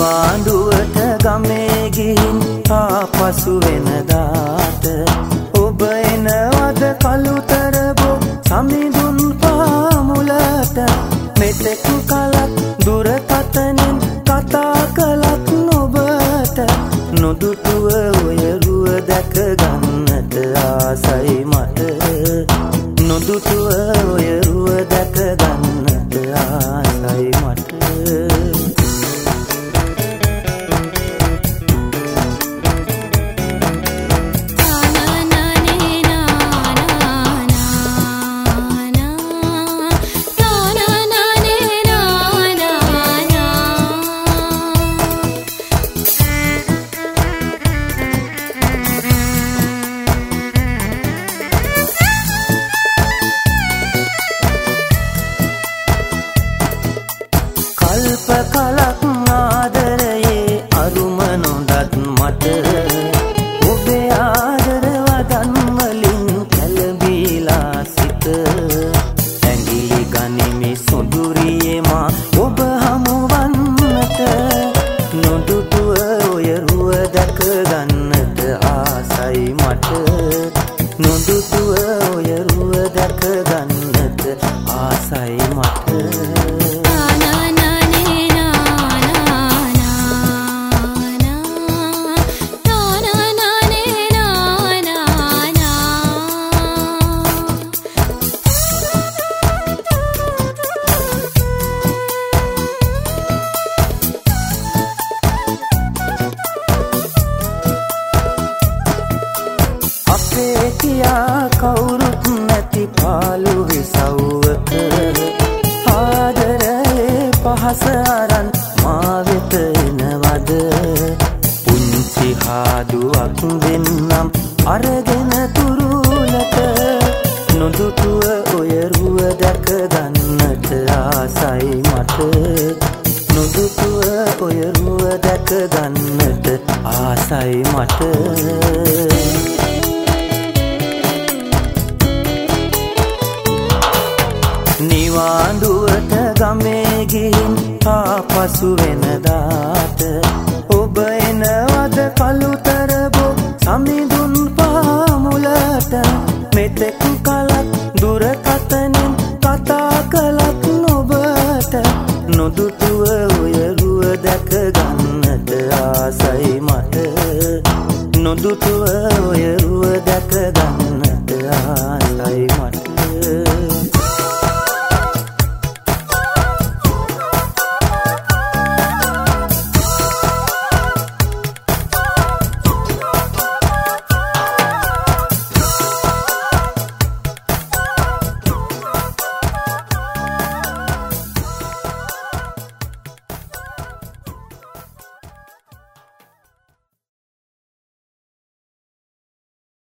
නිවාඩුවට ගමේ ගිහින් ආපසු වෙනදාට ඔබ එනවද කළුතර බෝ සමිඳුන් පාමුලට මෙතෙක් කලක් දුරකථනෙන් කතා කළත් නොබට නොදුටුව ඔය රුව දැක ගන්නට ආසයි මට නොදුටුව ඔය රුව දැක ගන්නට ආසයි මට කල්ප කලක් ආදරයේ අරුම නොදත් මට ඔබේ ආදරවදන් වලින් කැළඹිලා සිට ඇඟිලි ගනිමි සොඳුරියේ මා ඔබ හමුවන්නට නොදුටුව ඔය රුව දැක ගන්නට ආසයි මට නොදුටුව ඔය රුව දැක ගන්නට ආසයි මට අපේ කියා කවුරුත් නැති පාළු විසව්වක ආදරයේ පහස අරන් මා වෙත එනවද පුංචි හාදුවක් දෙන්නම් අරගෙන තුරුලට නොදුටුව ඔය රුව දැක ගන්නට ආසයි මට නොදුටුව ඔය රුව දැක ගන්නට ආසයි මට නිවාඩුවට ගමේ ගිහින් ආපසු වෙනදාට ඔබ එනවද කළුතර බෝ සමිඳුන් පාමුලට මෙතෙක් කලක් දුරකථනෙන් කතා කළත් නොබට නොදුටුව ඔය රුව දැක ගන්නට ආසයි මට නොදුටුව ඔය